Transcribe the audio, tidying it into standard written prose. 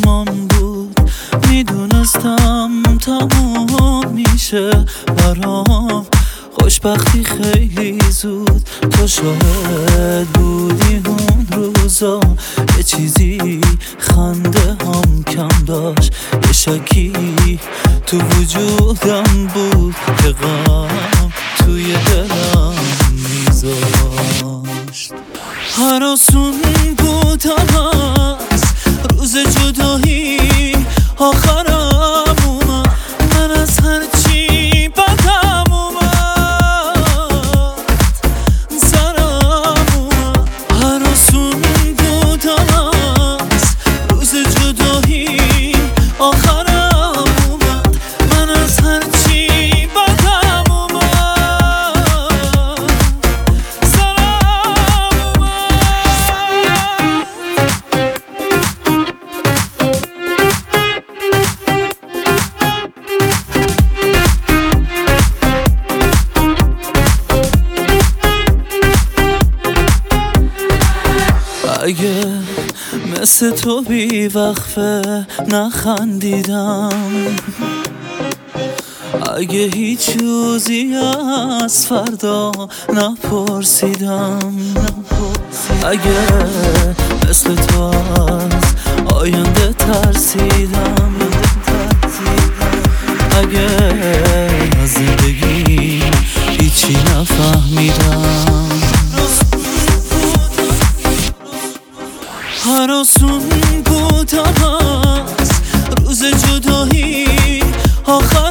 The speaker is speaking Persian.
چشمام بود، میدونستم تموم میشه برام خوشبختی خیلی زود. تو شاهد بودی اون روزا، یه چیزی خنده هم کم داشت، یه شکی تو وجودم بود که غم توی دلم میذاشت. هراسون بودم از روز جدایی، آخرم اومد، من از هرچی بدم اومد سرم اومد. هراسون بودم از روز جدایی، آخرم اومد، من از هرچی بدم اومد سرم اگه مثل تو بی وقفه نخندیدم، اگه هیچ روزی از فردا نپرسیدم، اگه مثل تو از آینده ترسیدم، اگه از زندگی هیچی نفهمیدم. هراسون بودم از روز جدایی، آخر